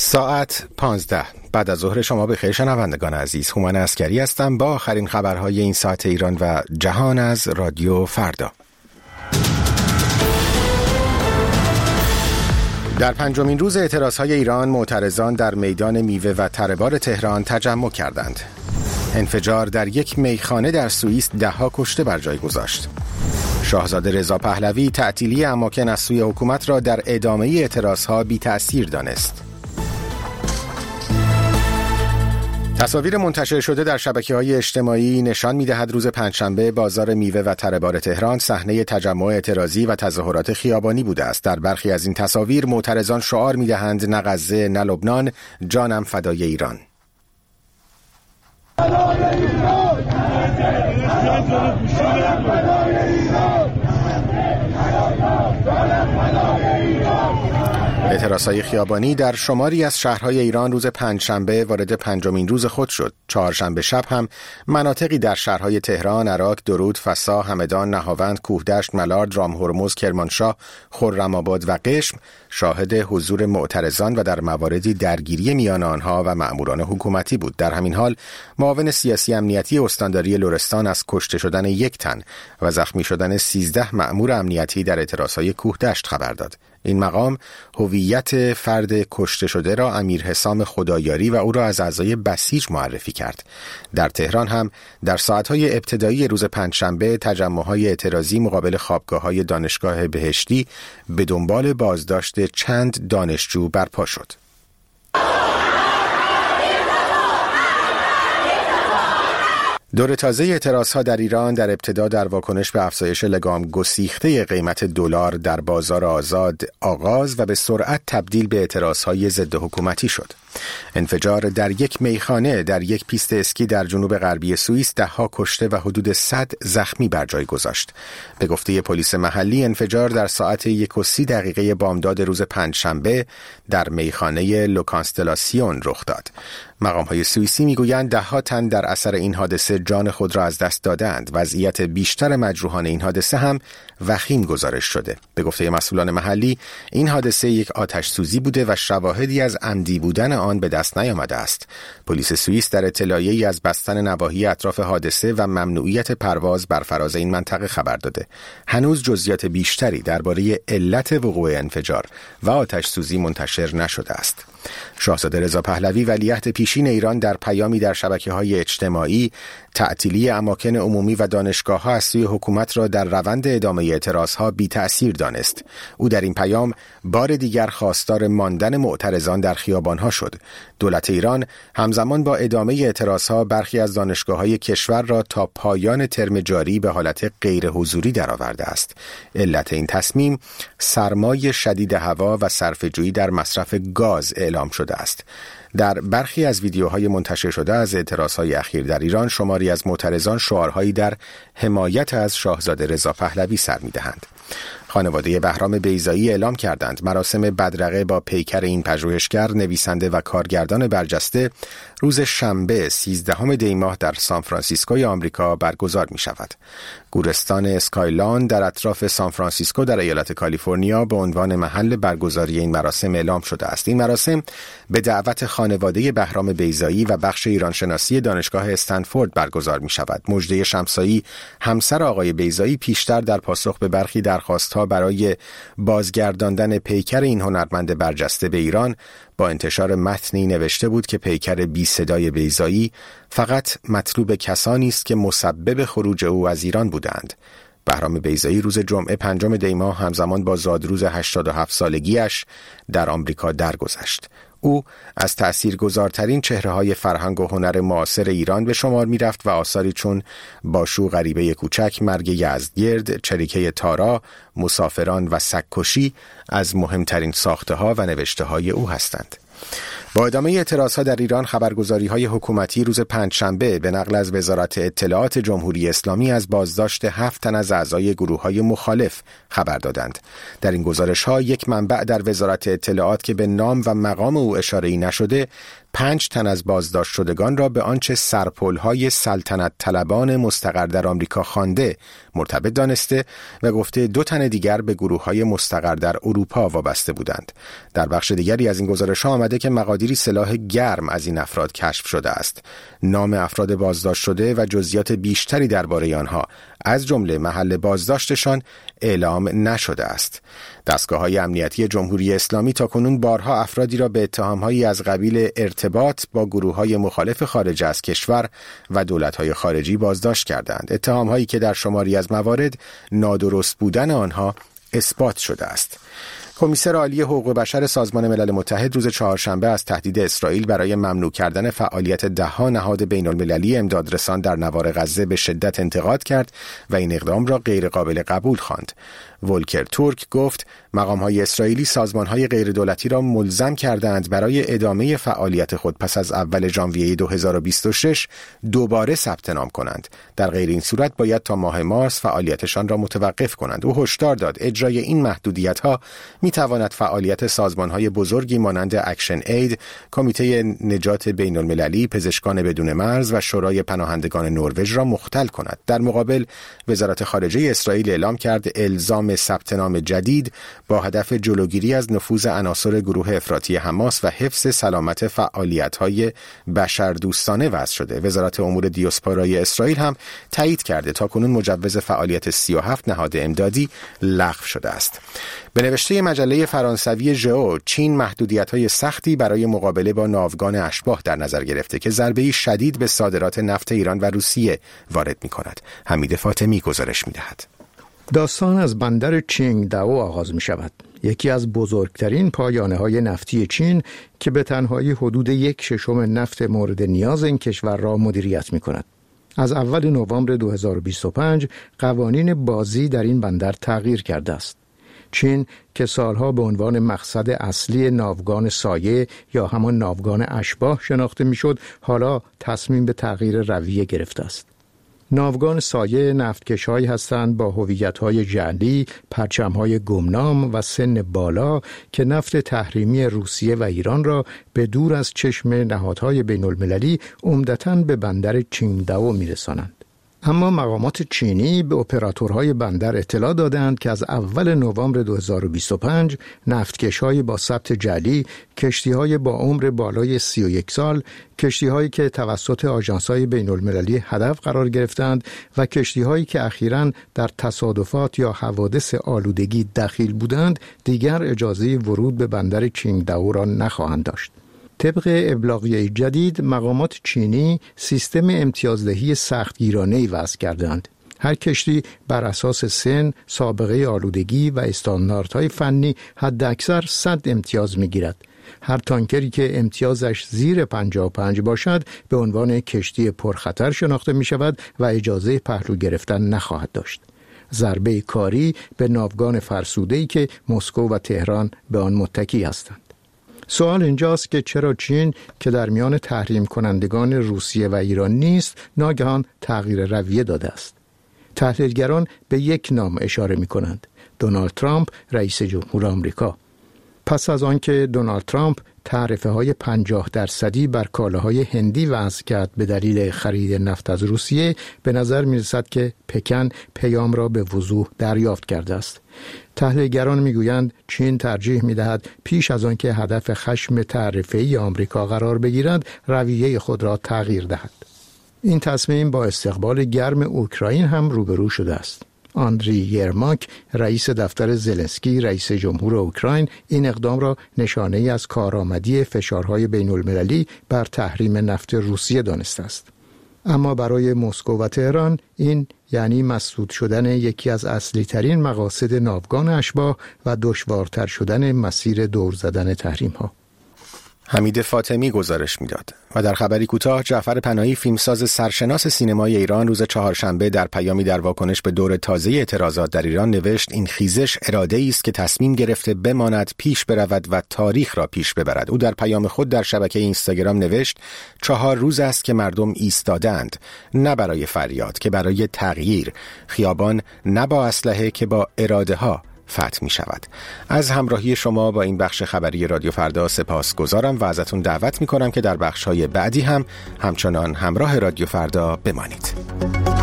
ساعت 15 بعد از ظهر شما بخیر شنوندگان عزیز. هومن عسکری هستم با آخرین خبرهای این ساعت ایران و جهان از رادیو فردا. در پنجمین روز اعتراضهای ایران، معترضان در میدان میوه و تره‌بار تهران تجمع کردند. انفجار در یک میخانه در سوئیس 10 کشته بر جای گذاشت. شاهزاده رضا پهلوی تعطیلی اماکن از سوی حکومت را در ادامه اعتراضها بی تأثیر دانست. تصاویر منتشر شده در شبکه‌های اجتماعی نشان می‌دهد روز پنجشنبه بازار میوه و تره‌بار تهران صحنه تجمع اعتراضی و تظاهرات خیابانی بوده است. در برخی از این تصاویر معترضان شعار می‌دهند نه غزه نه لبنان، جانم فدای ایران. اعتراضهای خیابانی در شماری از شهرهای ایران روز پنجشنبه وارد پنجمین روز خود شد. چهارشنبه شب هم مناطقی در شهرهای تهران، عراق، درود، فسا، همدان، نهاوند، کوهدشت، ملارد، رامهرمز، کرمانشاه، خرم‌آباد و قشم شاهد حضور معترضان و در مواردی درگیری میان آنها و مأموران حکومتی بود. در همین حال معاون سیاسی امنیتی استانداری لرستان از کشته شدن 1 تن و زخمی شدن 13 مأمور امنیتی در اعتراضهای کوهدشت خبر داد. این مقام هویت فرد کشته شده را امیر حسام خدایاری و او را از اعضای بسیج معرفی کرد. در تهران هم در ساعتهای ابتدایی روز پنجشنبه تجمع‌های اعتراضی مقابل خوابگاه‌های دانشگاه بهشتی به دنبال بازداشت چند دانشجو برپا شد. دور تازه اعتراضها در ایران در ابتدا در واکنش به افزایش لگام گسیخته قیمت دلار در بازار آزاد آغاز و به سرعت تبدیل به اعتراضهای ضد حکومتی شد. انفجار در یک میخانه در یک پیست اسکی در جنوب غربی سوئیس 10 کشته و حدود 100 زخمی بر جای گذاشت. به گفته پلیس محلی انفجار در ساعت 1:30 بامداد روز پنجشنبه در میخانه لوکانستلاسیون رخ داد. مقام‌های سوئیسی میگویند 10 تن در اثر این حادثه جان خود را از دست دادند. وضعیت بیشتر مجروحان این حادثه هم وخیم گزارش شده. به گفته مسئولان محلی این حادثه یک آتش سوزی بوده و شواهدی از عمدی بودن آن به دست نیامده است. پلیس سوئیس در اطلاعیه‌ای از بستن نواحی اطراف حادثه و ممنوعیت پرواز بر فراز این منطقه خبر داده. هنوز جزئیات بیشتری درباره علت وقوع انفجار و آتش سوزی منتشر نشده است. شاهزاده رضا پهلوی ولیعهد پیشین ایران در پیامی در شبکه‌های اجتماعی تعطیلی اماکن عمومی و دانشگاه‌ها از سوی حکومت را در روند ادامه اعتراضها بی تأثیر دانست. او در این پیام بار دیگر خواستار ماندن معترضان در خیابان‌ها شد. دولت ایران همزمان با ادامه اعتراضها برخی از دانشگاه‌های کشور را تا پایان ترم جاری به حالت غیر حضوری درآورده است. علت این تصمیم سرمای شدید هوا و صرفه‌جویی در مصرف گاز اعلام شده است. در برخی از ویدیوهای منتشر شده از اعتراضهای اخیر در ایران شماری از معترضان شعارهایی در حمایت از شاهزاده رضا پهلوی سر می‌دهند. خانواده بهرام بیضایی اعلام کردند مراسم بدرقه با پیکر این پژوهشگر، نویسنده و کارگردان برجسته روز شنبه 13 دی ماه در سانفرانسیسکوی آمریکا برگزار می شود. گورستان اسکایلاند در اطراف سانفرانسیسکو در ایالت کالیفرنیا به عنوان محل برگزاری این مراسم اعلام شده است. این مراسم به دعوت خانواده بهرام بیضایی و بخش ایرانشناسی دانشگاه استنفورد برگزار می شود. مژده شمسایی، همسر آقای بیضایی، پیشتر در پاسخ به برخی درخواست‌ها برای بازگرداندن پیکر این هنرمند برجسته به ایران با انتشار متنی نوشته بود که پیکر بی صدای بیضایی فقط مطلوب کسانی است که مسبب خروج او از ایران بودند. بهرام بیضایی روز جمعه 5 دی ماه همزمان با زادروز 87 سالگیش در آمریکا درگذشت. او از تأثیرگذارترین چهره‌های فرهنگ و هنر معاصر ایران به شمار می‌رفت و آثاری چون باشو غریبه کوچک، مرگ یزدگرد، چریکه تارا، مسافران و سگ‌کشی از مهمترین ساخته‌ها و نوشته‌های او هستند. با ادامه اعتراضها در ایران خبرگزاری‌های حکومتی روز پنجشنبه به نقل از وزارت اطلاعات جمهوری اسلامی از بازداشت 7 تن از اعضای گروه‌های مخالف خبر دادند. در این گزارش‌ها یک منبع در وزارت اطلاعات که به نام و مقام او اشاره‌ای نشده 5 تن از بازداشت شدگان را به آنچه سرپل‌های سلطنت طلبان مستقر در آمریکا خوانده مرتبط دانسته و گفته 2 تن دیگر به گروه‌های مستقر در اروپا وابسته بودند. در بخش دیگری از این گزارش‌ها آمده که مقادیری سلاح گرم از این افراد کشف شده است. نام افراد بازداشت شده و جزئیات بیشتری درباره آنها از جمله محل بازداشتشان اعلام نشده است. دستگاه‌های امنیتی جمهوری اسلامی تاکنون بارها افرادی را به اتهام‌هایی از قبیل ارتباط با گروه‌های مخالف خارج از کشور و دولت‌های خارجی بازداشت کردند. اتهام‌هایی که در شماری از موارد نادرست بودن آنها اثبات شده است. کمیسر عالی حقوق بشر سازمان ملل متحد روز چهارشنبه از تهدید اسرائیل برای ممنوع کردن فعالیت 10 نهاد بین‌المللی امدادرسان در نوار غزه به شدت انتقاد کرد و این اقدام را غیرقابل قبول خواند. ولکر تورک گفت مقام‌های اسرائیلی سازمان‌های غیردولتی را ملزم کردند برای ادامه فعالیت خود پس از اول ژانویه 2026 دوباره ثبت نام کنند. در غیر این صورت باید تا ماه مارس فعالیتشان را متوقف کنند. او هشدار داد اجرای این محدودیت‌ها می‌تواند فعالیت سازمان‌های بزرگی مانند اکشن اید، کمیته نجات بین‌المللی، پزشکان بدون مرز و شورای پناهندگان نروژ را مختل کند. در مقابل وزارت خارجه اسرائیل اعلام کرد الزام ثبت نام جدید با هدف جلوگیری از نفوذ عناصر گروه افراطی حماس و حفظ سلامت فعالیت‌های بشردوستانه وضع شده. وزارت امور دیاسپورای اسرائیل هم تایید کرده تاکنون مجوز فعالیت 37 نهاد امدادی لغو شده است. به نوشته مجله فرانسوی ژئو، چین محدودیت‌های سختی برای مقابله با ناوگان اشباح در نظر گرفته که ضربه‌ای شدید به صادرات نفت ایران و روسیه وارد می‌کند. حمید فاطمی گزارش می‌دهد. داستان از بندر چینگداو آغاز می شود. یکی از بزرگترین پایانه‌های نفتی چین که به تنهایی حدود 1/6 نفت مورد نیاز این کشور را مدیریت می کند. از اول نوامبر 2025 قوانین بازی در این بندر تغییر کرده است. چین که سالها به عنوان مقصد اصلی ناوگان سایه یا همان ناوگان اشباح شناخته می شد، حالا تصمیم به تغییر رویه گرفته است. ناوگان سایه نفتکش‌هایی هستند با هویت‌های جعلی، پرچم‌های گمنام و سن بالا که نفت تحریمی روسیه و ایران را به دور از چشم نهادهای بین‌المللی عمدتاً به بندر چینگداو می‌رسانند. اما مقامات چینی به اپراتورهای بندر اطلاع دادند که از اول نوامبر 2025 نفتکش‌های با ثبت جعلی، کشتی‌های با عمر بالای 31 سال، کشتی‌هایی که توسط آژانس‌های بین‌المللی هدف قرار گرفتند و کشتی‌هایی که اخیراً در تصادفات یا حوادث آلودگی دخیل بودند، دیگر اجازه ورود به بندر چینگداو را نخواهند داشت. طبق ابلاغیه جدید، مقامات چینی سیستم امتیازدهی سختگیرانه‌ای وضع کردند. هر کشتی بر اساس سن، سابقه آلودگی و استانداردهای فنی حداکثر 100 امتیاز می‌گیرد. هر تانکری که امتیازش زیر 55 باشد به عنوان کشتی پرخطر شناخته می‌شود و اجازه پهلو گرفتن نخواهد داشت. ضربه کاری به ناوگان فرسوده‌ای که مسکو و تهران به آن متکی هستند. سوال اینجاست که چرا چین که در میان تحریم کنندگان روسیه و ایران نیست، ناگهان تغییر رویه داده است. تحلیلگران به یک نام اشاره می کنند: دونالد ترامپ، رئیس جمهور آمریکا. پس از آنکه دونالد ترامپ تعرفه‌های 50% بر کالاهای هندی وضع کرد به دلیل خرید نفت از روسیه، به نظر می‌رسد که پکن پیام را به وضوح دریافت کرده است. تحلیلگران می‌گویند چین ترجیح می‌دهد پیش از آنکه هدف خشم تعرفه‌ای آمریکا قرار بگیرد، رویه خود را تغییر دهد. این تصمیم با استقبال گرم اوکراین هم روبرو شده است. آندری یرماک، رئیس دفتر زلنسکی رئیس جمهور اوکراین، این اقدام را نشانه‌ای از کارآمدی فشارهای بین‌المللی بر تحریم نفت روسیه دانسته است. اما برای مسکو و تهران این یعنی مسدود شدن یکی از اصلی ترین مقاصد ناوگان اشباح و دشوارتر شدن مسیر دور زدن تحریم ها. حمید فاطمی گزارش میداد. و در خبری کوتاه، جعفر پناهی، فیلمساز سرشناس سینمای ایران، روز چهارشنبه در پیامی در واکنش به دور تازه اعتراضات در ایران نوشت: این خیزش اراده‌ای است که تصمیم گرفته بماند، پیش برود و تاریخ را پیش ببرد. او در پیام خود در شبکه اینستاگرام نوشت: 4 روز است که مردم ایستادند، نه برای فریاد که برای تغییر. خیابان نه با اسلحه که با اراده ها فتح می شود. از همراهی شما با این بخش خبری رادیو فردا سپاسگزارم و ازتون دعوت می کنم که در بخش‌های بعدی هم همچنان همراه رادیو فردا بمانید.